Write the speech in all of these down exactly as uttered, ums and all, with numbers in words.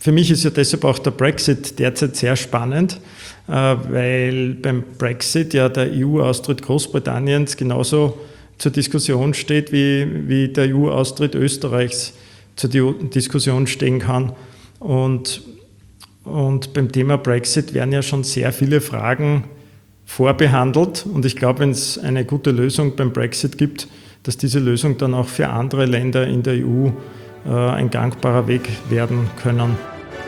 Für mich ist ja deshalb auch der Brexit derzeit sehr spannend, weil beim Brexit ja der E U-Austritt Großbritanniens genauso zur Diskussion steht, wie, wie der E U-Austritt Österreichs zur Diskussion stehen kann. Und, und beim Thema Brexit werden ja schon sehr viele Fragen vorbehandelt. Und ich glaube, wenn es eine gute Lösung beim Brexit gibt, dass diese Lösung dann auch für andere Länder in der E U äh, ein gangbarer Weg werden können.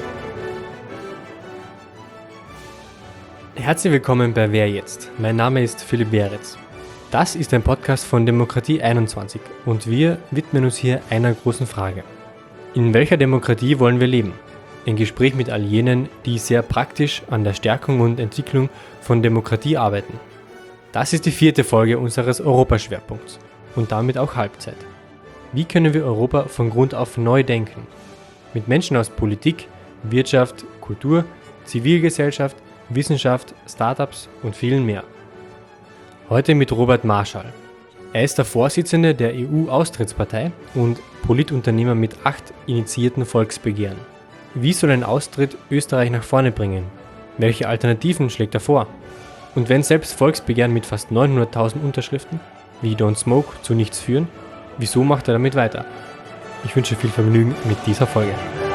Herzlich willkommen bei Wer jetzt? Mein Name ist Philipp Beretz. Das ist ein Podcast von Demokratie einundzwanzig und wir widmen uns hier einer großen Frage. In welcher Demokratie wollen wir leben? Ein Gespräch mit all jenen, die sehr praktisch an der Stärkung und Entwicklung von Demokratie arbeiten. Das ist die vierte Folge unseres Europaschwerpunkts und damit auch Halbzeit. Wie können wir Europa von Grund auf neu denken? Mit Menschen aus Politik, Wirtschaft, Kultur, Zivilgesellschaft, Wissenschaft, Startups und vielen mehr. Heute mit Robert Marschall. Er ist der Vorsitzende der E U-Austrittspartei und Politunternehmer mit acht initiierten Volksbegehren. Wie soll ein Austritt Österreich nach vorne bringen? Welche Alternativen schlägt er vor? Und wenn selbst Volksbegehren mit fast neunhunderttausend Unterschriften wie Don't Smoke zu nichts führen, wieso macht er damit weiter? Ich wünsche viel Vergnügen mit dieser Folge.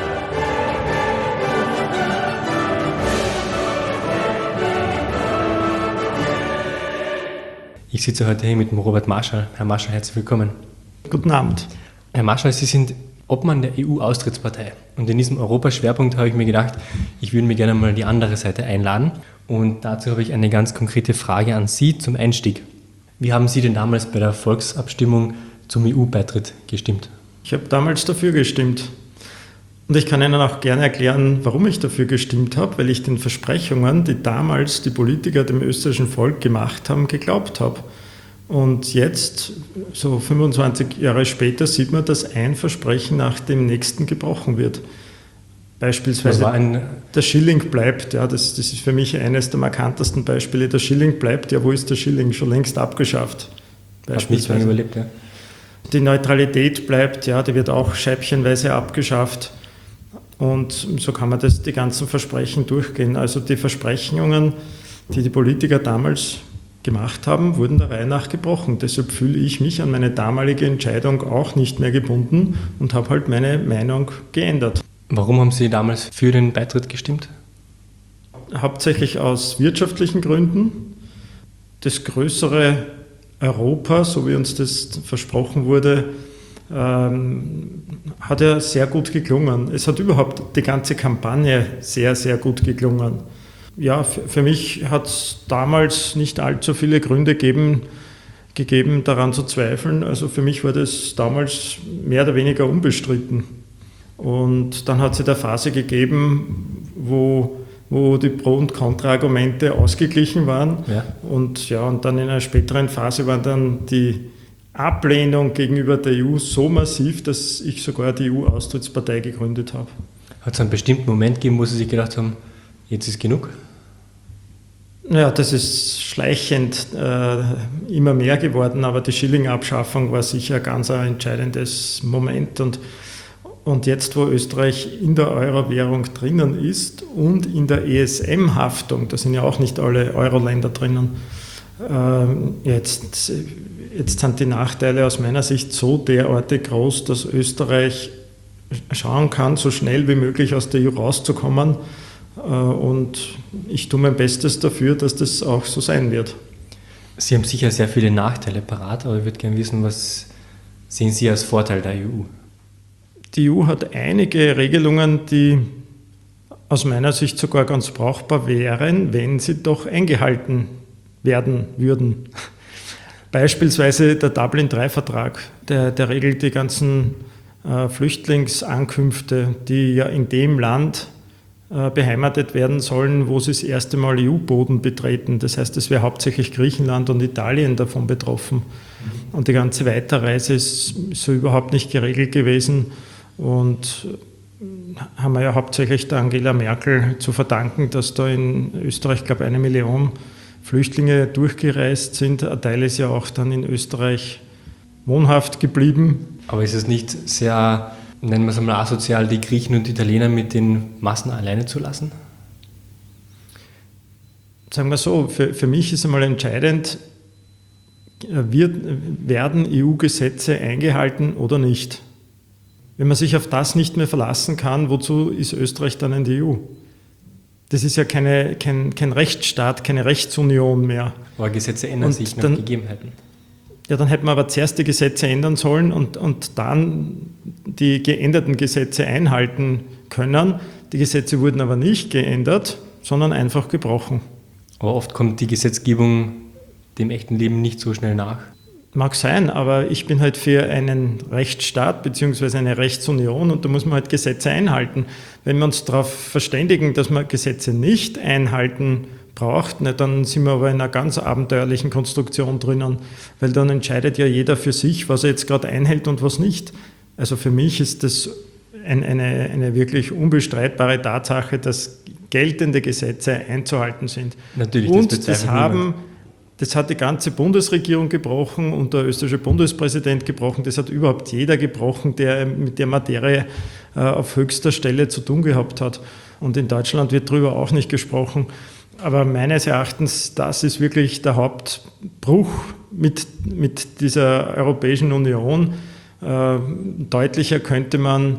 Ich sitze heute hier mit dem Robert Marschall. Herr Marschall, herzlich willkommen. Guten Abend. Herr Marschall, Sie sind Obmann der E U-Austrittspartei. Und in diesem Europaschwerpunkt habe ich mir gedacht, ich würde mir gerne mal die andere Seite einladen. Und dazu habe ich eine ganz konkrete Frage an Sie zum Einstieg. Wie haben Sie denn damals bei der Volksabstimmung zum E U-Beitritt gestimmt? Ich habe damals dafür gestimmt. Und ich kann Ihnen auch gerne erklären, warum ich dafür gestimmt habe, weil ich den Versprechungen, die damals die Politiker dem österreichischen Volk gemacht haben, geglaubt habe. Und jetzt, so fünfundzwanzig Jahre später, sieht man, dass ein Versprechen nach dem nächsten gebrochen wird. Beispielsweise ein der Schilling bleibt, ja, das, das ist für mich eines der markantesten Beispiele. Der Schilling bleibt, ja, wo ist der Schilling? Schon längst abgeschafft. Hat nicht lange überlebt, ja. Die Neutralität bleibt, ja, die wird auch scheibchenweise abgeschafft. Und so kann man das, die ganzen Versprechen durchgehen. Also die Versprechungen, die die Politiker damals gemacht haben, wurden der Reihe nach gebrochen. Deshalb fühle ich mich an meine damalige Entscheidung auch nicht mehr gebunden und habe halt meine Meinung geändert. Warum haben Sie damals für den Beitritt gestimmt? Hauptsächlich aus wirtschaftlichen Gründen. Das größere Europa, so wie uns das versprochen wurde, ähm, hat ja sehr gut geklungen. Es hat überhaupt die ganze Kampagne sehr, sehr gut geklungen. Ja, für, für mich hat es damals nicht allzu viele Gründe gegeben, gegeben, daran zu zweifeln. Also für mich war das damals mehr oder weniger unbestritten. Und dann hat es eine Phase gegeben, wo, wo die Pro- und Kontra-Argumente ausgeglichen waren. Ja. Und, ja, und dann in einer späteren Phase war dann die Ablehnung gegenüber der E U so massiv, dass ich sogar die E U-Austrittspartei gegründet habe. Hat es einen bestimmten Moment gegeben, wo Sie sich gedacht haben, jetzt ist genug? Ja, das ist schleichend äh, immer mehr geworden, aber die Schilling-Abschaffung war sicher ein ganz ein entscheidendes Moment. Und, und jetzt, wo Österreich in der Euro-Währung drinnen ist und in der E S M-Haftung, da sind ja auch nicht alle Euro-Länder drinnen, äh, jetzt, jetzt sind die Nachteile aus meiner Sicht so derartig groß, dass Österreich schauen kann, so schnell wie möglich aus der E U rauszukommen. Und ich tue mein Bestes dafür, dass das auch so sein wird. Sie haben sicher sehr viele Nachteile parat, aber ich würde gerne wissen, was sehen Sie als Vorteil der E U? Die E U hat einige Regelungen, die aus meiner Sicht sogar ganz brauchbar wären, wenn sie doch eingehalten werden würden. Beispielsweise der Dublin drei Vertrag, der, der regelt die ganzen äh, Flüchtlingsankünfte, die ja in dem Land beheimatet werden sollen, wo sie das erste Mal E U-Boden betreten. Das heißt, es wäre hauptsächlich Griechenland und Italien davon betroffen. Und die ganze Weiterreise ist so überhaupt nicht geregelt gewesen. Und haben wir ja hauptsächlich der Angela Merkel zu verdanken, dass da in Österreich, glaube ich, eine Million Flüchtlinge durchgereist sind. Ein Teil ist ja auch dann in Österreich wohnhaft geblieben. Aber ist es nicht sehr nennen wir es einmal asozial, die Griechen und Italiener mit den Massen alleine zu lassen? Sagen wir so, für, für mich ist einmal entscheidend, wird, werden E U-Gesetze eingehalten oder nicht. Wenn man sich auf das nicht mehr verlassen kann, wozu ist Österreich dann in der E U? Das ist ja keine, kein, kein Rechtsstaat, keine Rechtsunion mehr. Aber Gesetze ändern und sich nach dann, Gegebenheiten. Ja, dann hätten wir aber zuerst die Gesetze ändern sollen und, und dann die geänderten Gesetze einhalten können. Die Gesetze wurden aber nicht geändert, sondern einfach gebrochen. Aber oft kommt die Gesetzgebung dem echten Leben nicht so schnell nach. Mag sein, aber ich bin halt für einen Rechtsstaat bzw. eine Rechtsunion und da muss man halt Gesetze einhalten. Wenn wir uns darauf verständigen, dass man Gesetze nicht einhalten braucht, ne, dann sind wir aber in einer ganz abenteuerlichen Konstruktion drinnen, weil dann entscheidet ja jeder für sich, was er jetzt gerade einhält und was nicht. Also für mich ist das ein, eine, eine wirklich unbestreitbare Tatsache, dass geltende Gesetze einzuhalten sind. Natürlich, und das, das haben... Das hat die ganze Bundesregierung gebrochen und der österreichische Bundespräsident gebrochen. Das hat überhaupt jeder gebrochen, der mit der Materie äh, auf höchster Stelle zu tun gehabt hat. Und in Deutschland wird darüber auch nicht gesprochen. Aber meines Erachtens, das ist wirklich der Hauptbruch mit, mit dieser Europäischen Union. Äh, deutlicher könnte man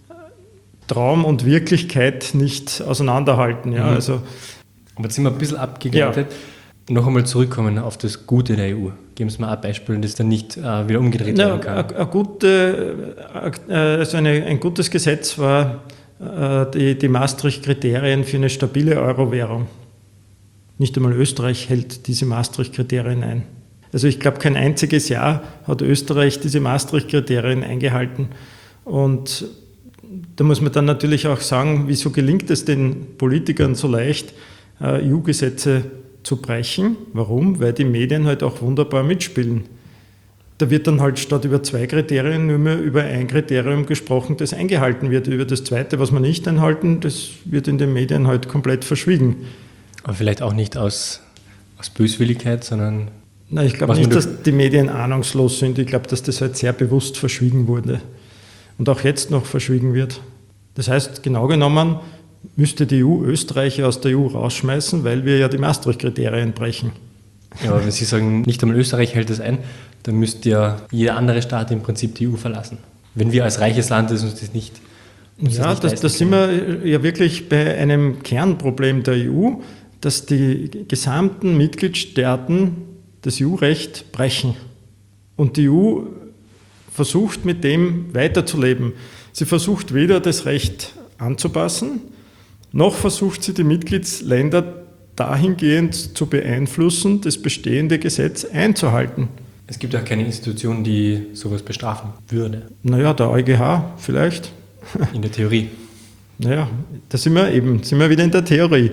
Traum und Wirklichkeit nicht auseinanderhalten. Ja? Mhm. Also, aber jetzt sind wir ein bisschen abgegleitet. Ja. Noch einmal zurückkommen auf das Gute der E U. Geben Sie mal ein Beispiel, das dann nicht äh, wieder umgedreht ja, werden kann. Ein, ein, gute, also eine, ein gutes Gesetz war äh, die, die Maastricht-Kriterien für eine stabile Euro-Währung. Nicht einmal Österreich hält diese Maastricht-Kriterien ein. Also ich glaube, kein einziges Jahr hat Österreich diese Maastricht-Kriterien eingehalten. Und da muss man dann natürlich auch sagen, wieso gelingt es den Politikern so leicht, äh, E U-Gesetze zu brechen. Warum? Weil die Medien halt auch wunderbar mitspielen. Da wird dann halt statt über zwei Kriterien nur mehr über ein Kriterium gesprochen, das eingehalten wird. Über das zweite, was man nicht einhalten, das wird in den Medien halt komplett verschwiegen. Aber vielleicht auch nicht aus, aus Böswilligkeit, sondern... Na, ich glaube nicht, dass die Medien ahnungslos sind. Ich glaube, dass das halt sehr bewusst verschwiegen wurde. Und auch jetzt noch verschwiegen wird. Das heißt, genau genommen, müsste die E U Österreich aus der E U rausschmeißen, weil wir ja die Maastricht-Kriterien brechen. Ja, aber wenn Sie sagen, nicht einmal Österreich hält das ein, dann müsste ja jeder andere Staat im Prinzip die E U verlassen. Wenn wir als reiches Land das uns das nicht uns Ja, das, das sind wir ja wirklich bei einem Kernproblem der E U, dass die gesamten Mitgliedstaaten das E U-Recht brechen. Und die E U versucht mit dem weiterzuleben. Sie versucht weder das Recht anzupassen, noch versucht sie die Mitgliedsländer dahingehend zu beeinflussen, das bestehende Gesetz einzuhalten. Es gibt auch keine Institution, die sowas bestrafen würde. Naja, der EuGH vielleicht. In der Theorie. Naja, da sind wir eben, sind wir wieder in der Theorie.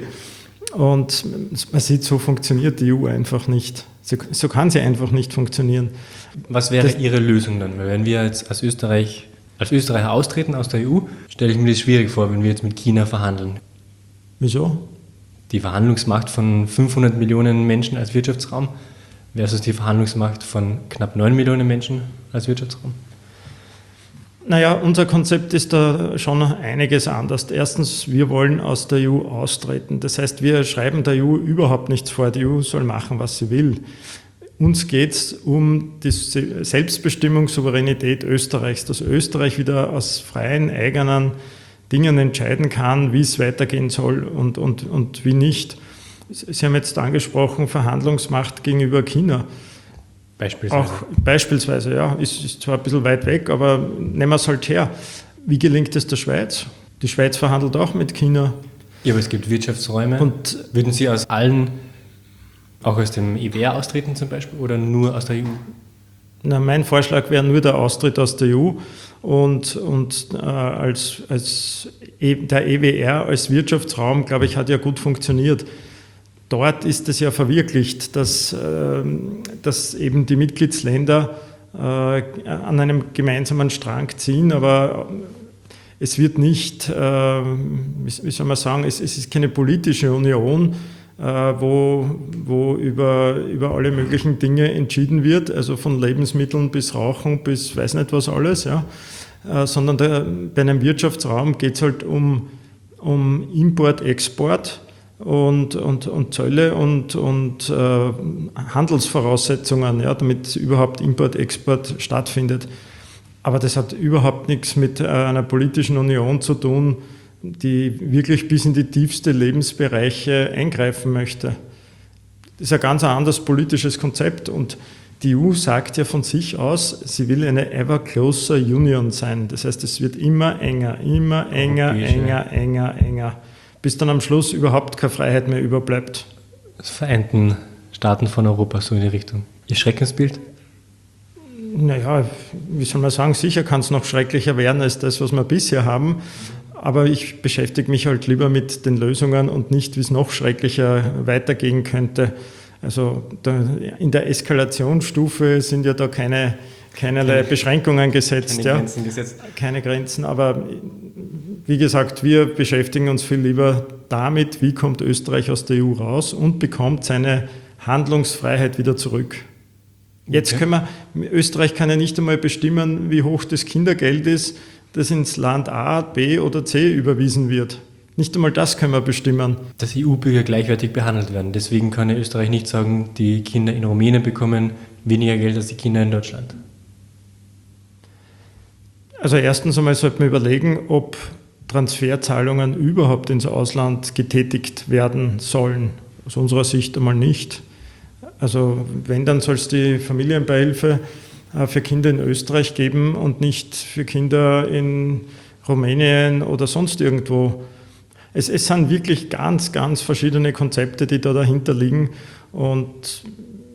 Und man sieht, so funktioniert die E U einfach nicht. So, so kann sie einfach nicht funktionieren. Was wäre das, Ihre Lösung dann? Weil wenn wir jetzt als Österreich Als Österreicher austreten aus der E U, stelle ich mir das schwierig vor, wenn wir jetzt mit China verhandeln. Wieso? Die Verhandlungsmacht von fünfhundert Millionen Menschen als Wirtschaftsraum versus die Verhandlungsmacht von knapp neun Millionen Menschen als Wirtschaftsraum? Naja, unser Konzept ist da schon einiges anders. Erstens, wir wollen aus der E U austreten. Das heißt, wir schreiben der E U überhaupt nichts vor. Die E U soll machen, was sie will. Uns geht es um die Selbstbestimmung, Souveränität Österreichs, dass Österreich wieder aus freien, eigenen Dingen entscheiden kann, wie es weitergehen soll und, und, und wie nicht. Sie haben jetzt angesprochen, Verhandlungsmacht gegenüber China. Beispielsweise. Auch beispielsweise, ja, ist, ist zwar ein bisschen weit weg, aber nehmen wir es halt her. Wie gelingt es der Schweiz? Die Schweiz verhandelt auch mit China. Ja, aber es gibt Wirtschaftsräume. Und würden Sie aus allen, auch aus dem E W R austreten zum Beispiel, oder nur aus der E U? Na, mein Vorschlag wäre nur der Austritt aus der E U und, und äh, als, als e, der E W R als Wirtschaftsraum, glaube ich, hat ja gut funktioniert. Dort ist es ja verwirklicht, dass, äh, dass eben die Mitgliedsländer äh, an einem gemeinsamen Strang ziehen, aber es wird nicht, äh, wie soll man sagen, es, es ist keine politische Union, äh, wo, wo über, über alle möglichen Dinge entschieden wird, also von Lebensmitteln bis Rauchen bis weiß nicht was alles, ja. äh, sondern der, bei einem Wirtschaftsraum geht es halt um, um Import, Export und, und, und Zölle und, und äh, Handelsvoraussetzungen, ja, damit überhaupt Import, Export stattfindet. Aber das hat überhaupt nichts mit äh, einer politischen Union zu tun, die wirklich bis in die tiefsten Lebensbereiche eingreifen möchte. Das ist ein ganz anderes politisches Konzept und die E U sagt ja von sich aus, sie will eine ever closer Union sein. Das heißt, es wird immer enger, immer enger, Europäische. enger, enger, enger, bis dann am Schluss überhaupt keine Freiheit mehr überbleibt. Das Vereinten Staaten von Europa, so in die Richtung. Ihr Schreckensbild? Naja, wie soll man sagen, sicher kann es noch schrecklicher werden als das, was wir bisher haben. Aber ich beschäftige mich halt lieber mit den Lösungen und nicht, wie es noch schrecklicher weitergehen könnte. Also da, in der Eskalationsstufe sind ja da keine, keinerlei keine, Beschränkungen gesetzt. Keine ja. Grenzen gesetzt. Keine Grenzen, aber wie gesagt, wir beschäftigen uns viel lieber damit, wie kommt Österreich aus der E U raus und bekommt seine Handlungsfreiheit wieder zurück. Jetzt okay. können wir, Österreich kann ja nicht einmal bestimmen, wie hoch das Kindergeld ist, das ins Land A, B oder C überwiesen wird. Nicht einmal das können wir bestimmen. Dass E U-Bürger gleichwertig behandelt werden. Deswegen kann ja Österreich nicht sagen, die Kinder in Rumänien bekommen weniger Geld als die Kinder in Deutschland. Also erstens einmal sollte man überlegen, ob Transferzahlungen überhaupt ins Ausland getätigt werden sollen. Aus unserer Sicht einmal nicht. Also wenn, dann soll es die Familienbeihilfe für Kinder in Österreich geben und nicht für Kinder in Rumänien oder sonst irgendwo. Es, es sind wirklich ganz, ganz verschiedene Konzepte, die da dahinter liegen. Und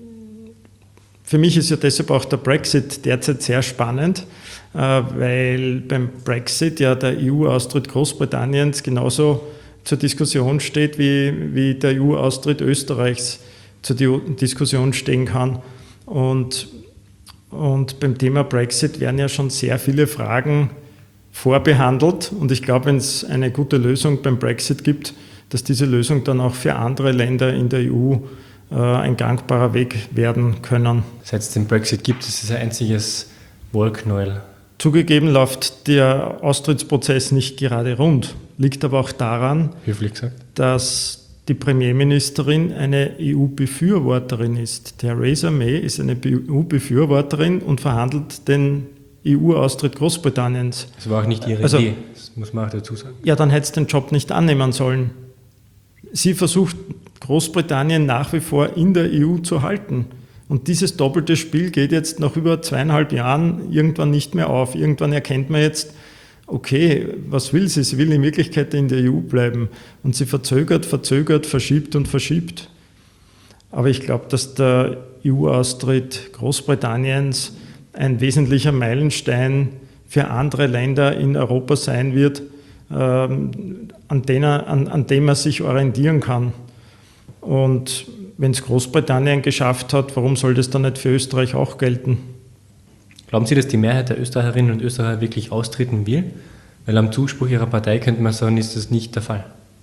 für mich ist ja deshalb auch der Brexit derzeit sehr spannend, weil beim Brexit ja der E U-Austritt Großbritanniens genauso zur Diskussion steht, wie, wie der E U-Austritt Österreichs zur Diskussion stehen kann. Und Und beim Thema Brexit werden ja schon sehr viele Fragen vorbehandelt. Und ich glaube, wenn es eine gute Lösung beim Brexit gibt, dass diese Lösung dann auch für andere Länder in der E U äh, ein gangbarer Weg werden können. Seit es den Brexit gibt, ist es ein einziges Wollknäuel. Zugegeben läuft der Austrittsprozess nicht gerade rund. Liegt aber auch daran, höflich gesagt, dass die Premierministerin eine E U-Befürworterin ist. Theresa May ist eine E U-Befürworterin und verhandelt den E U-Austritt Großbritanniens. Das war auch nicht ihre also, Idee, das muss man auch dazu sagen. Ja, dann hätte sie den Job nicht annehmen sollen. Sie versucht, Großbritannien nach wie vor in der E U zu halten. Und dieses doppelte Spiel geht jetzt nach über zweieinhalb Jahren irgendwann nicht mehr auf. Irgendwann erkennt man jetzt, okay, was will sie? Sie will in Wirklichkeit in der E U bleiben. Und sie verzögert, verzögert, verschiebt und verschiebt. Aber ich glaube, dass der E U-Austritt Großbritanniens ein wesentlicher Meilenstein für andere Länder in Europa sein wird, ähm, an, denen, an, an dem man sich orientieren kann. Und wenn es Großbritannien geschafft hat, warum soll das dann nicht für Österreich auch gelten? Glauben Sie, dass die Mehrheit der Österreicherinnen und Österreicher wirklich austreten will? Weil am Zuspruch Ihrer Partei könnte man sagen, ist das nicht der Fall.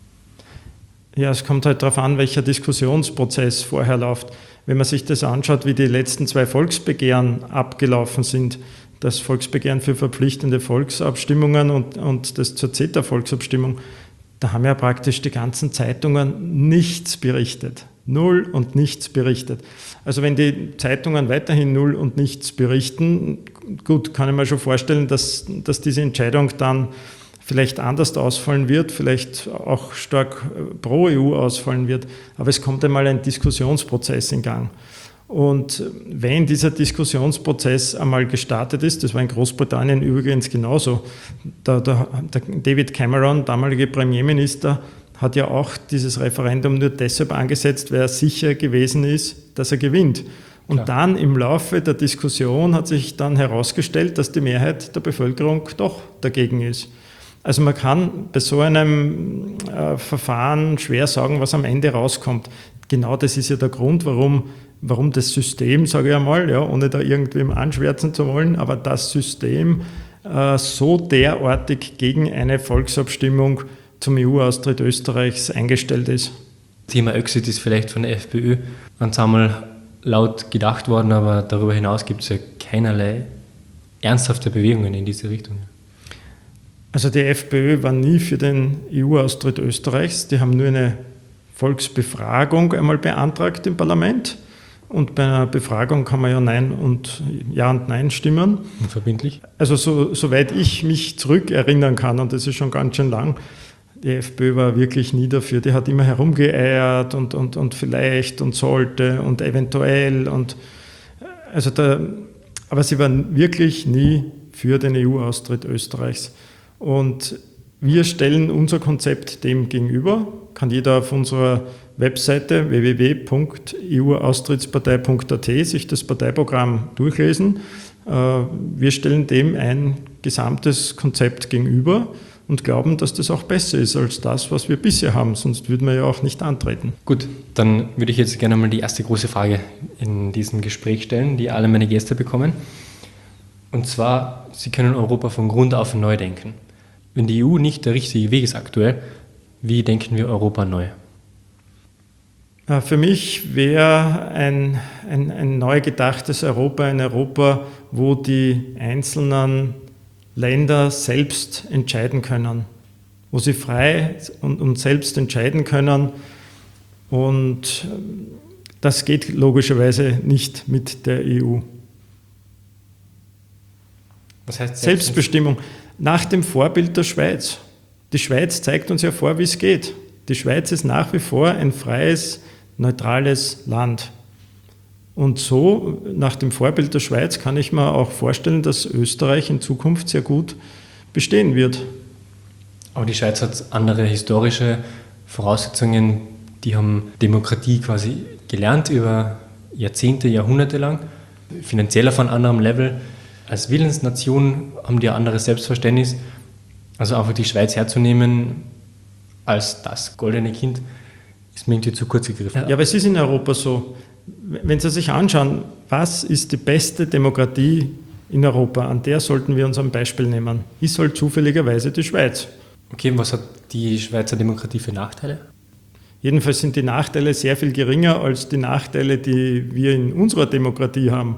Ja, es kommt halt darauf an, welcher Diskussionsprozess vorher läuft. Wenn man sich das anschaut, wie die letzten zwei Volksbegehren abgelaufen sind, das Volksbegehren für verpflichtende Volksabstimmungen und, und das zur CETA-Volksabstimmung, da haben ja praktisch die ganzen Zeitungen nichts berichtet. Null und nichts berichtet. Also wenn die Zeitungen weiterhin null und nichts berichten, gut, kann ich mir schon vorstellen, dass, dass diese Entscheidung dann vielleicht anders ausfallen wird, vielleicht auch stark pro E U ausfallen wird, aber es kommt einmal ein Diskussionsprozess in Gang. Und wenn dieser Diskussionsprozess einmal gestartet ist, das war in Großbritannien übrigens genauso, der, der, der David Cameron, damaliger Premierminister, hat ja auch dieses Referendum nur deshalb angesetzt, weil er sicher gewesen ist, dass er gewinnt. Und Klar. Dann im Laufe der Diskussion hat sich dann herausgestellt, dass die Mehrheit der Bevölkerung doch dagegen ist. Also man kann bei so einem äh, Verfahren schwer sagen, was am Ende rauskommt. Genau das ist ja der Grund, warum, warum das System, sage ich einmal, ja, ohne da irgendwem anschwärzen zu wollen, aber das System äh, so derartig gegen eine Volksabstimmung zum E U-Austritt Österreichs eingestellt ist. Thema Exit ist vielleicht von der FPÖ einmal laut gedacht worden, aber darüber hinaus gibt es ja keinerlei ernsthafte Bewegungen in diese Richtung. Also die FPÖ war nie für den E U-Austritt Österreichs. Die haben nur eine Volksbefragung einmal beantragt im Parlament. Und bei einer Befragung kann man ja Nein und Ja und Nein stimmen. Unverbindlich? Also so, soweit ich mich zurückerinnern kann, und das ist schon ganz schön lang, die FPÖ war wirklich nie dafür. Die hat immer herumgeeiert und, und, und vielleicht und sollte und eventuell. Und also da, aber sie waren wirklich nie für den E U-Austritt Österreichs. Und wir stellen unser Konzept dem gegenüber. Kann jeder auf unserer Webseite w w w punkt e u austrittspartei punkt a t sich das Parteiprogramm durchlesen. Wir stellen dem ein gesamtes Konzept gegenüber und glauben, dass das auch besser ist als das, was wir bisher haben. Sonst würden wir ja auch nicht antreten. Gut, dann würde ich jetzt gerne mal die erste große Frage in diesem Gespräch stellen, die alle meine Gäste bekommen. Und zwar, Sie können Europa von Grund auf neu denken. Wenn die E U nicht der richtige Weg ist aktuell, wie denken wir Europa neu? Für mich wäre ein, ein, ein neu gedachtes Europa ein Europa, wo die einzelnen Länder selbst entscheiden können, wo sie frei und, und selbst entscheiden können. Und das geht logischerweise nicht mit der E U. Was heißt Selbstbestimmung nach dem Vorbild der Schweiz. Die Schweiz zeigt uns ja vor, wie es geht. Die Schweiz ist nach wie vor ein freies, neutrales Land. Und so, nach dem Vorbild der Schweiz, kann ich mir auch vorstellen, dass Österreich in Zukunft sehr gut bestehen wird. Aber die Schweiz hat andere historische Voraussetzungen. Die haben Demokratie quasi gelernt über Jahrzehnte, Jahrhunderte lang, finanziell auf einem anderen Level. Als Willensnation haben die ein anderes Selbstverständnis. Also einfach die Schweiz herzunehmen als das goldene Kind, ist mir irgendwie zu kurz gegriffen. Ja, aber es ist in Europa so. Wenn Sie sich anschauen, was ist die beste Demokratie in Europa, an der sollten wir uns ein Beispiel nehmen. Ist halt zufälligerweise die Schweiz. Okay, und was hat die Schweizer Demokratie für Nachteile? Jedenfalls sind die Nachteile sehr viel geringer als die Nachteile, die wir in unserer Demokratie haben.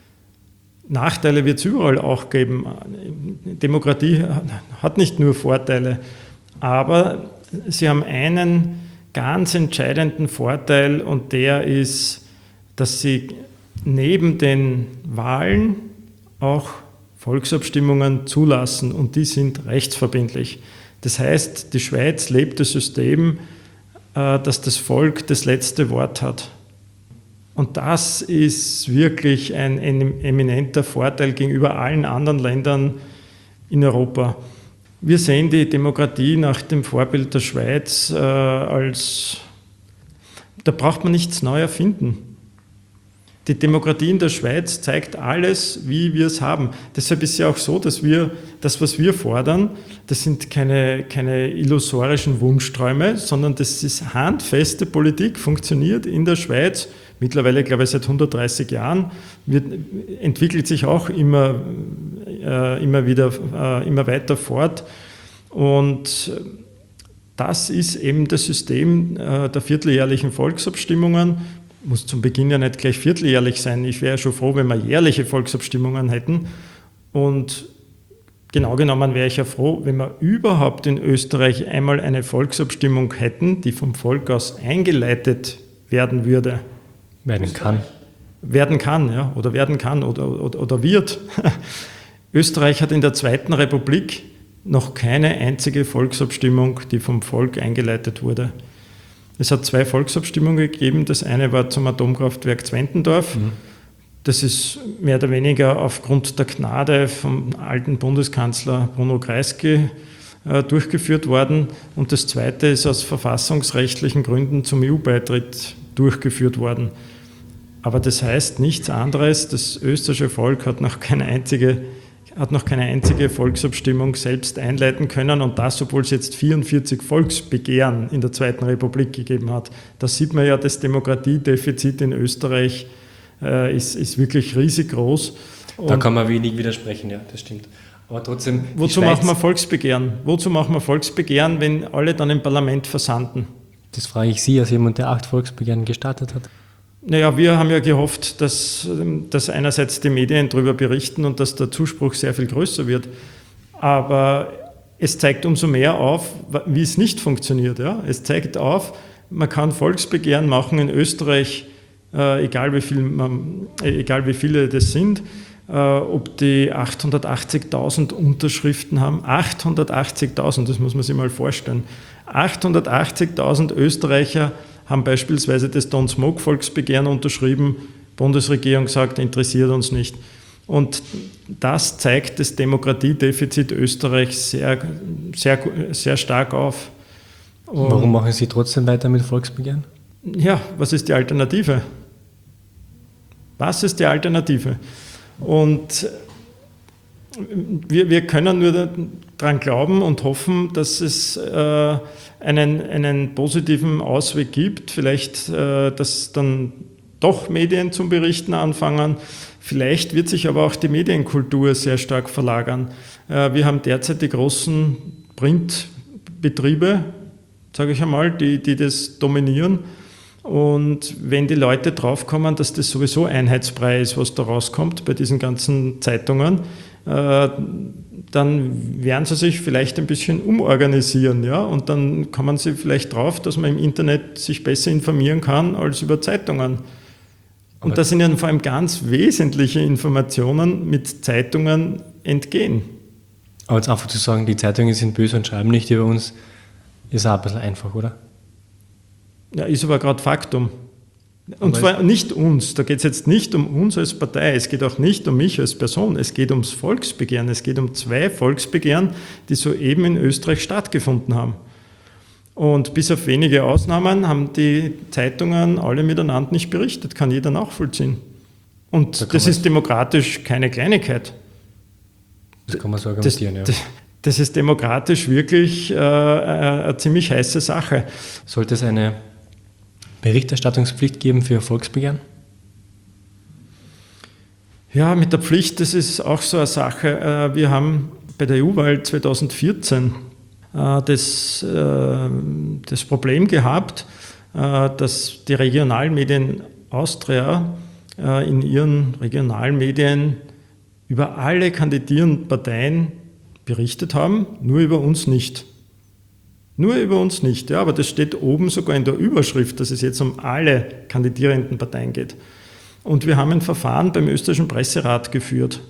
Nachteile wird es überall auch geben. Demokratie hat nicht nur Vorteile, aber sie haben einen ganz entscheidenden Vorteil und der ist, dass sie neben den Wahlen auch Volksabstimmungen zulassen und die sind rechtsverbindlich. Das heißt, die Schweiz lebt das System, dass das Volk das letzte Wort hat. Und das ist wirklich ein eminenter Vorteil gegenüber allen anderen Ländern in Europa. Wir sehen die Demokratie nach dem Vorbild der Schweiz äh, als, da braucht man nichts neu erfinden. Die Demokratie in der Schweiz zeigt alles, wie wir es haben. Deshalb ist es ja auch so, dass wir, das, was wir fordern, das sind keine, keine illusorischen Wunschträume, sondern das ist handfeste Politik, funktioniert in der Schweiz, mittlerweile, glaube ich, seit hundertdreißig Jahren, wird, entwickelt sich auch immer, äh, immer wieder, äh, immer weiter fort. Und das ist eben das System äh, der vierteljährlichen Volksabstimmungen. Muss zum Beginn ja nicht gleich vierteljährlich sein. Ich wäre ja schon froh, wenn wir jährliche Volksabstimmungen hätten. Und genau genommen wäre ich ja froh, wenn wir überhaupt in Österreich einmal eine Volksabstimmung hätten, die vom Volk aus eingeleitet werden würde. Werden kann. Werden kann, ja, oder werden kann oder, oder, oder wird. Österreich hat in der Zweiten Republik noch keine einzige Volksabstimmung, die vom Volk eingeleitet wurde. Es hat zwei Volksabstimmungen gegeben. Das eine war zum Atomkraftwerk Zwentendorf. Mhm. Das ist mehr oder weniger aufgrund der Gnade vom alten Bundeskanzler Bruno Kreisky äh, durchgeführt worden. Und das zweite ist aus verfassungsrechtlichen Gründen zum E U-Beitritt durchgeführt worden. Aber das heißt nichts anderes. Das österreichische Volk hat noch keine einzige hat noch keine einzige Volksabstimmung selbst einleiten können und das, obwohl es jetzt vierundvierzig Volksbegehren in der Zweiten Republik gegeben hat. Da sieht man ja, das Demokratiedefizit in Österreich äh, ist, ist wirklich riesig groß. Und da kann man wenig widersprechen, ja, das stimmt. Aber trotzdem. Wozu machen wir Volksbegehren? Wozu machen wir Volksbegehren, wenn alle dann im Parlament versanden? Das frage ich Sie als jemand, der acht Volksbegehren gestartet hat. Naja, wir haben ja gehofft, dass, dass einerseits die Medien darüber berichten und dass der Zuspruch sehr viel größer wird. Aber es zeigt umso mehr auf, wie es nicht funktioniert. Ja? Es zeigt auf, man kann Volksbegehren machen in Österreich, äh, egal, wie viel man, äh, egal wie viele das sind, äh, ob die achthundertachtzigtausend Unterschriften haben. achthundertachtzigtausend, das muss man sich mal vorstellen. achthundertachtzigtausend Österreicher haben beispielsweise das Don't-Smoke-Volksbegehren unterschrieben. Die Bundesregierung sagt, interessiert uns nicht. Und das zeigt das Demokratiedefizit Österreichs sehr, sehr, sehr stark auf. Und warum machen Sie trotzdem weiter mit Volksbegehren? Ja, was ist die Alternative? Was ist die Alternative? Und wir, wir können nur daran glauben und hoffen, dass es äh, einen, einen positiven Ausweg gibt. Vielleicht, äh, dass dann doch Medien zum Berichten anfangen. Vielleicht wird sich aber auch die Medienkultur sehr stark verlagern. Äh, wir haben derzeit die großen Printbetriebe, sage ich einmal, die, die das dominieren. Und wenn die Leute draufkommen, dass das sowieso Einheitsbrei ist, was da rauskommt bei diesen ganzen Zeitungen, äh, dann werden sie sich vielleicht ein bisschen umorganisieren. Ja? Und dann kommen sie vielleicht drauf, dass man im Internet sich besser informieren kann als über Zeitungen. Und da sind ja vor allem ganz wesentliche Informationen mit Zeitungen entgehen. Aber jetzt einfach zu sagen, die Zeitungen sind böse und schreiben nicht über uns, ist auch ein bisschen einfach, oder? Ja, ist aber gerade Faktum. Und aber zwar nicht uns, da geht es jetzt nicht um uns als Partei, es geht auch nicht um mich als Person, es geht ums Volksbegehren, es geht um zwei Volksbegehren, die soeben in Österreich stattgefunden haben. Und bis auf wenige Ausnahmen haben die Zeitungen alle miteinander nicht berichtet, kann jeder nachvollziehen. Und da das ist demokratisch keine Kleinigkeit. Das kann man so argumentieren, das, ja. Das, das ist demokratisch wirklich äh, eine ziemlich heiße Sache. Sollte es eine Berichterstattungspflicht geben für Volksbegehren? Ja, mit der Pflicht, das ist auch so eine Sache. Wir haben bei der E U-Wahl zweitausendvierzehn das, das Problem gehabt, dass die Regionalmedien Austria in ihren Regionalmedien über alle kandidierenden Parteien berichtet haben, nur über uns nicht. Nur über uns nicht, ja, aber das steht oben sogar in der Überschrift, dass es jetzt um alle kandidierenden Parteien geht. Und wir haben ein Verfahren beim österreichischen Presserat geführt.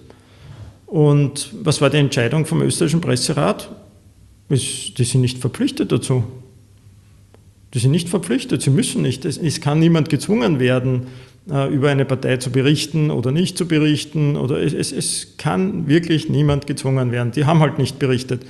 Und was war die Entscheidung vom österreichischen Presserat? Die sind nicht verpflichtet dazu. Die sind nicht verpflichtet, sie müssen nicht. Es kann niemand gezwungen werden, über eine Partei zu berichten oder nicht zu berichten. Oder es, es kann wirklich niemand gezwungen werden. Die haben halt nicht berichtet.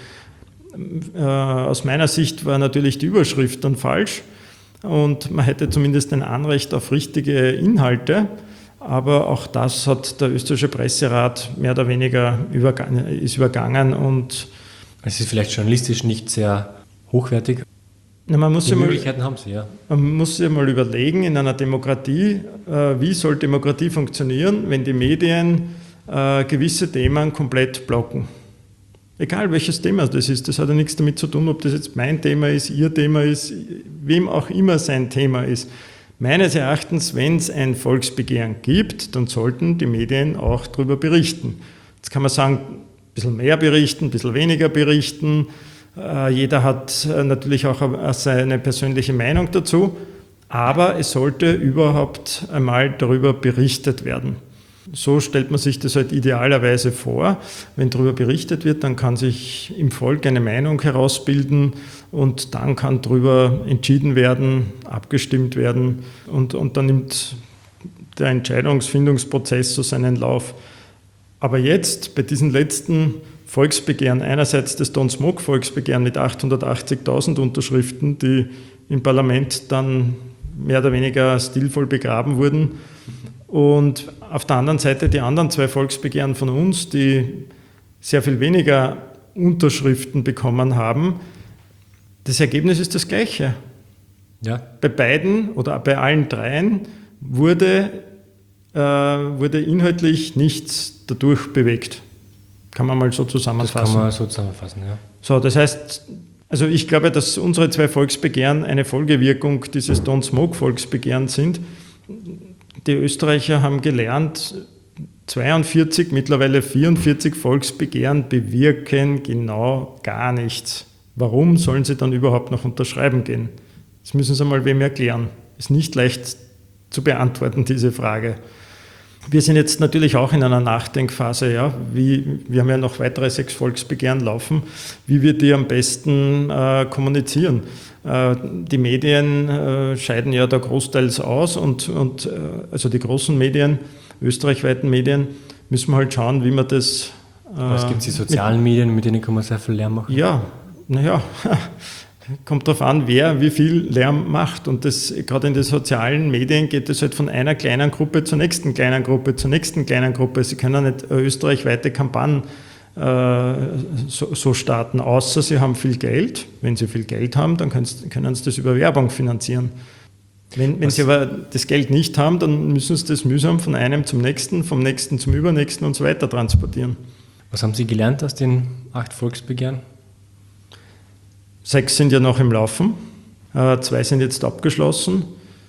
Aus meiner Sicht war natürlich die Überschrift dann falsch und man hätte zumindest ein Anrecht auf richtige Inhalte. Aber auch das hat der österreichische Presserat mehr oder weniger übergangen, ist übergangen. Und es ist vielleicht journalistisch nicht sehr hochwertig. Na, man muss Die ja Möglichkeiten mal, haben sie, ja. Man muss sich mal überlegen, in einer Demokratie, äh, wie soll Demokratie funktionieren, wenn die Medien äh, gewisse Themen komplett blocken. Egal welches Thema das ist, das hat ja nichts damit zu tun, ob das jetzt mein Thema ist, Ihr Thema ist, wem auch immer sein Thema ist. Meines Erachtens, wenn es ein Volksbegehren gibt, dann sollten die Medien auch darüber berichten. Jetzt kann man sagen, ein bisschen mehr berichten, ein bisschen weniger berichten. Jeder hat natürlich auch seine persönliche Meinung dazu, aber es sollte überhaupt einmal darüber berichtet werden. So stellt man sich das halt idealerweise vor. Wenn darüber berichtet wird, dann kann sich im Volk eine Meinung herausbilden und dann kann darüber entschieden werden, abgestimmt werden und, und dann nimmt der Entscheidungsfindungsprozess so seinen Lauf. Aber jetzt bei diesen letzten Volksbegehren, einerseits das Don't-Smoke-Volksbegehren mit achthundertachtzigtausend Unterschriften, die im Parlament dann mehr oder weniger stilvoll begraben wurden, und auf der anderen Seite die anderen zwei Volksbegehren von uns, die sehr viel weniger Unterschriften bekommen haben. Das Ergebnis ist das gleiche. Ja. Bei beiden oder bei allen dreien wurde, äh, wurde inhaltlich nichts dadurch bewegt. Kann man mal so zusammenfassen. Das kann man so zusammenfassen, ja. So, das heißt, also ich glaube, dass unsere zwei Volksbegehren eine Folgewirkung dieses Don't-Smoke-Volksbegehren sind. Die Österreicher haben gelernt, zweiundvierzig, mittlerweile vierundvierzig Volksbegehren bewirken genau gar nichts. Warum sollen sie dann überhaupt noch unterschreiben gehen? Das müssen Sie mal wem erklären. Ist nicht leicht zu beantworten, diese Frage. Wir sind jetzt natürlich auch in einer Nachdenkphase. Ja? Wie, wir haben ja noch weitere sechs Volksbegehren laufen. Wie wir die am besten äh, kommunizieren? Äh, die Medien äh, scheiden ja da großteils aus und, und äh, also die großen Medien, österreichweiten Medien, müssen wir halt schauen, wie man das... Äh, Aber es gibt die sozialen mit, Medien, mit denen kann man sehr viel Lärm machen. Ja, naja, kommt darauf an, wer wie viel Lärm macht. Und das, gerade in den sozialen Medien geht es halt von einer kleinen Gruppe zur nächsten kleinen Gruppe, zur nächsten kleinen Gruppe. Sie können nicht eine österreichweite Kampagne äh, so, so starten, außer Sie haben viel Geld. Wenn Sie viel Geld haben, dann können Sie, können Sie das über Werbung finanzieren. Wenn, wenn Sie aber das Geld nicht haben, dann müssen Sie das mühsam von einem zum nächsten, vom nächsten zum übernächsten und so weiter transportieren. Was haben Sie gelernt aus den acht Volksbegehren? Sechs sind ja noch im Laufen, äh, zwei sind jetzt abgeschlossen.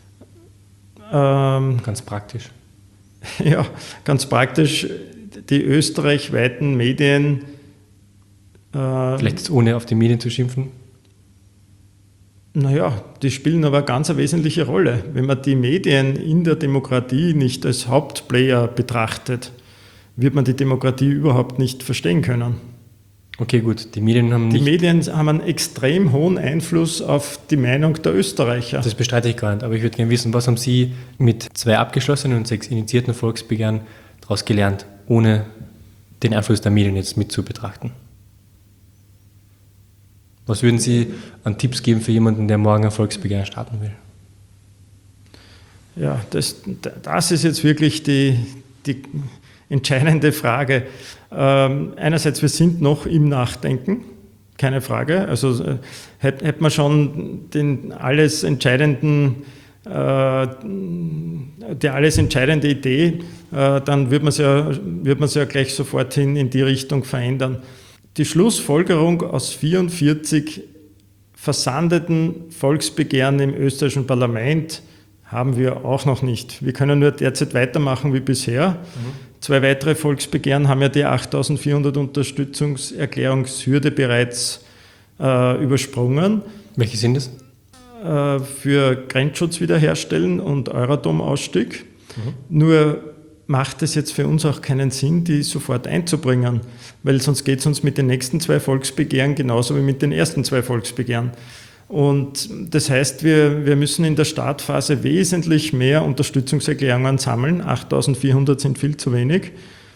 Ähm, ganz praktisch. Ja, ganz praktisch. Die österreichweiten Medien. Äh, Vielleicht jetzt ohne auf die Medien zu schimpfen? Naja, die spielen aber ganz eine wesentliche Rolle. Wenn man die Medien in der Demokratie nicht als Hauptplayer betrachtet, wird man die Demokratie überhaupt nicht verstehen können. Okay, gut. Die Medien haben Die nicht Medien haben einen extrem hohen Einfluss auf die Meinung der Österreicher. Das bestreite ich gar nicht, aber ich würde gerne wissen, was haben Sie mit zwei abgeschlossenen und sechs initiierten Volksbegehren daraus gelernt, ohne den Einfluss der Medien jetzt mit zu betrachten? Was würden Sie an Tipps geben für jemanden, der morgen ein Volksbegehren starten will? Ja, das, das ist jetzt wirklich die, die entscheidende Frage. Ähm, einerseits, wir sind noch im Nachdenken, keine Frage. Also äh, hätte hätt man schon den alles entscheidenden, äh, die alles entscheidende Idee, äh, dann würde man es ja, würd man's ja gleich sofort hin in die Richtung verändern. Die Schlussfolgerung aus vierundvierzig versandeten Volksbegehren im österreichischen Parlament haben wir auch noch nicht. Wir können nur derzeit weitermachen wie bisher. Mhm. Zwei weitere Volksbegehren haben ja die achttausendvierhundert Unterstützungserklärungshürde bereits äh, übersprungen. Welche sind es? Äh, für Grenzschutz wiederherstellen und Euratom-Ausstieg. Mhm. Nur macht es jetzt für uns auch keinen Sinn, die sofort einzubringen, weil sonst geht es uns mit den nächsten zwei Volksbegehren genauso wie mit den ersten zwei Volksbegehren. Und das heißt, wir, wir müssen in der Startphase wesentlich mehr Unterstützungserklärungen sammeln. achttausendvierhundert sind viel zu wenig.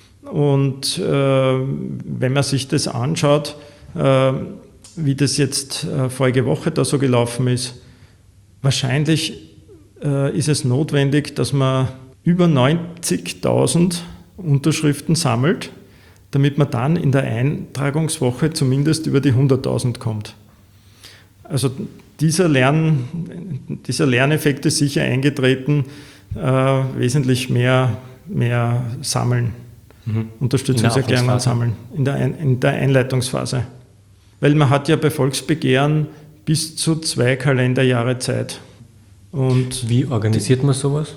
Und äh, wenn man sich das anschaut, äh, wie das jetzt äh, vorige Woche da so gelaufen ist, wahrscheinlich äh, ist es notwendig, dass man über neunzigtausend Unterschriften sammelt, damit man dann in der Eintragungswoche zumindest über die hunderttausend kommt. Also dieser, Lern, dieser Lerneffekt ist sicher eingetreten, äh, wesentlich mehr, mehr sammeln, mhm. Unterstützungserklärungen sammeln in der, Ein, in der Einleitungsphase. Weil man hat ja bei Volksbegehren bis zu zwei Kalenderjahre Zeit. Und wie organisiert man sowas?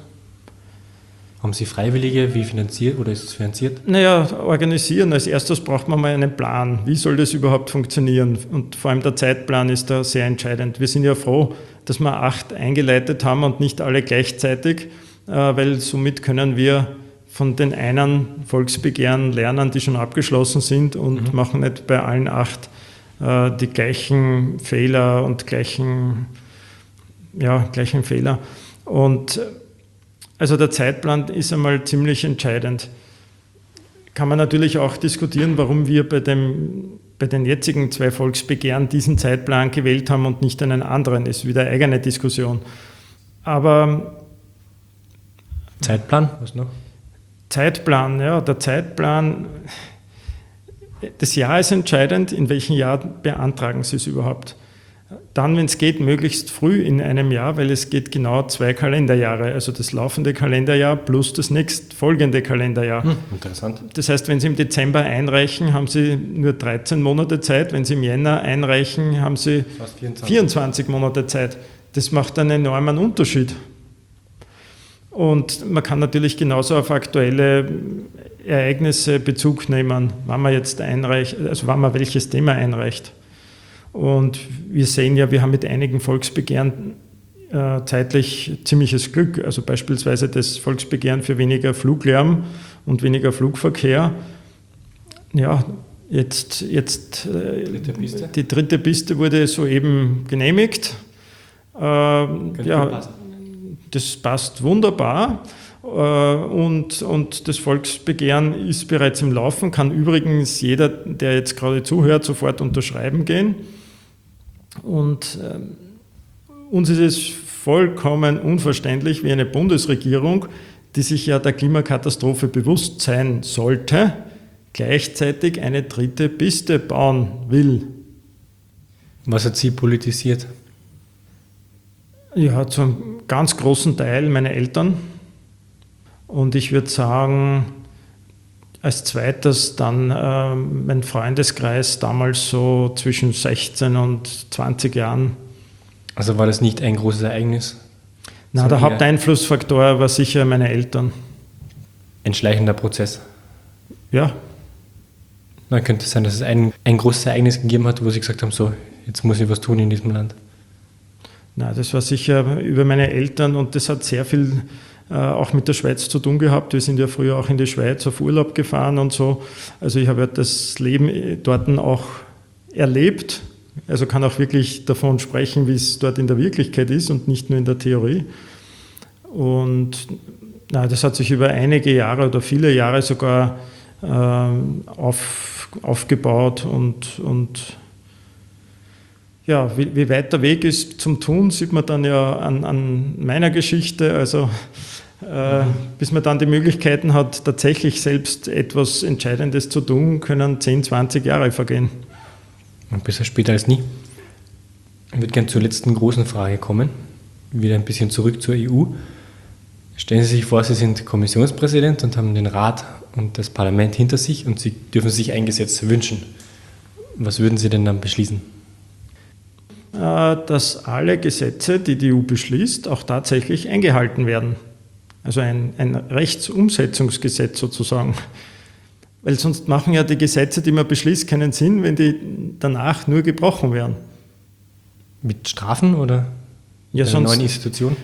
Haben Sie Freiwillige? Wie finanziert oder ist es finanziert? Naja, organisieren. Als erstes braucht man mal einen Plan. Wie soll das überhaupt funktionieren? Und vor allem der Zeitplan ist da sehr entscheidend. Wir sind ja froh, dass wir acht eingeleitet haben und nicht alle gleichzeitig, weil somit können wir von den einen Volksbegehren lernen, die schon abgeschlossen sind und mhm. machen nicht bei allen acht die gleichen Fehler und gleichen, ja, gleichen Fehler. Und also der Zeitplan ist einmal ziemlich entscheidend. Kann man natürlich auch diskutieren, warum wir bei, dem, bei den jetzigen zwei Volksbegehren diesen Zeitplan gewählt haben und nicht einen anderen. Das ist wieder eine eigene Diskussion. Aber Zeitplan, was noch? Zeitplan, ja, der Zeitplan, das Jahr ist entscheidend, in welchem Jahr beantragen Sie es überhaupt. Dann, wenn es geht, möglichst früh in einem Jahr, weil es geht genau zwei Kalenderjahre, also das laufende Kalenderjahr plus das nächstfolgende Kalenderjahr. Hm, interessant. Das heißt, wenn Sie im Dezember einreichen, haben Sie nur dreizehn Monate Zeit, wenn Sie im Jänner einreichen, haben Sie vierundzwanzig Monate Zeit. Das macht einen enormen Unterschied. Und man kann natürlich genauso auf aktuelle Ereignisse Bezug nehmen, wann man jetzt einreicht, also wann man welches Thema einreicht. Und wir sehen ja, wir haben mit einigen Volksbegehren äh, zeitlich ziemliches Glück. Also beispielsweise das Volksbegehren für weniger Fluglärm und weniger Flugverkehr. Ja, jetzt, jetzt äh, dritte Piste. Die dritte Piste wurde soeben genehmigt. Äh, ja, das passt wunderbar. Und, und das Volksbegehren ist bereits im Laufen, kann übrigens jeder, der jetzt gerade zuhört, sofort unterschreiben gehen. Und äh, uns ist es vollkommen unverständlich, wie eine Bundesregierung, die sich ja der Klimakatastrophe bewusst sein sollte, gleichzeitig eine dritte Piste bauen will. Was hat sie politisiert? Ja, zum ganz großen Teil meine Eltern. Und ich würde sagen, als zweites dann äh, mein Freundeskreis, damals so zwischen sechzehn und zwanzig Jahren. Also war das nicht ein großes Ereignis? Na, der Haupteinflussfaktor war sicher meine Eltern. Ein schleichender Prozess? Ja. Na, könnte es sein, dass es ein, ein großes Ereignis gegeben hat, wo Sie gesagt haben, so, jetzt muss ich was tun in diesem Land? Na, das war sicher über meine Eltern und das hat sehr viel äh, auch mit der Schweiz zu tun gehabt. Wir sind ja früher auch in die Schweiz auf Urlaub gefahren und so. Also ich habe ja das Leben dort auch erlebt. Also kann auch wirklich davon sprechen, wie es dort in der Wirklichkeit ist und nicht nur in der Theorie. Und na, das hat sich über einige Jahre oder viele Jahre sogar äh, auf, aufgebaut und, und ja, wie, wie weit der Weg ist zum Tun, sieht man dann ja an, an meiner Geschichte. Also äh, mhm. bis man dann die Möglichkeiten hat, tatsächlich selbst etwas Entscheidendes zu tun, können zehn, zwanzig Jahre vergehen. Und besser später als nie. Ich würde gerne zur letzten großen Frage kommen. Wieder ein bisschen zurück zur E U. Stellen Sie sich vor, Sie sind Kommissionspräsident und haben den Rat und das Parlament hinter sich und Sie dürfen sich ein Gesetz wünschen. Was würden Sie denn dann beschließen? Dass alle Gesetze, die die E U beschließt, auch tatsächlich eingehalten werden. Also ein, ein Rechtsumsetzungsgesetz sozusagen. Weil sonst machen ja die Gesetze, die man beschließt, keinen Sinn, wenn die danach nur gebrochen werden. Mit Strafen oder ja, einer sonst, neuen Institution?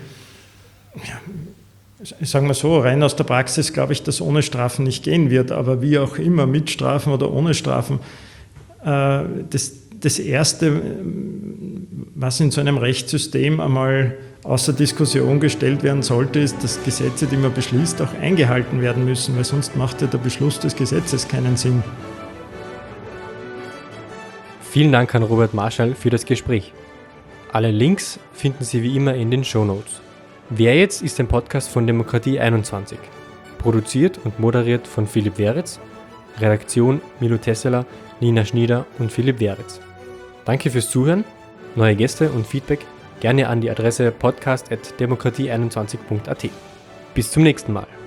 Ja, sagen wir so, rein aus der Praxis glaube ich, dass ohne Strafen nicht gehen wird, aber wie auch immer, mit Strafen oder ohne Strafen, äh, das Das Erste, was in so einem Rechtssystem einmal außer Diskussion gestellt werden sollte, ist, dass Gesetze, die man beschließt, auch eingehalten werden müssen, weil sonst macht ja der Beschluss des Gesetzes keinen Sinn. Vielen Dank an Robert Marschall für das Gespräch. Alle Links finden Sie wie immer in den Shownotes. Wer jetzt ist ein Podcast von Demokratie einundzwanzig. Produziert und moderiert von Philipp Weritz. Redaktion Milo Tesseler, Nina Schnieder und Philipp Weritz. Danke fürs Zuhören. Neue Gäste und Feedback gerne an die Adresse podcast at demokratie einundzwanzig punkt a t. Bis zum nächsten Mal.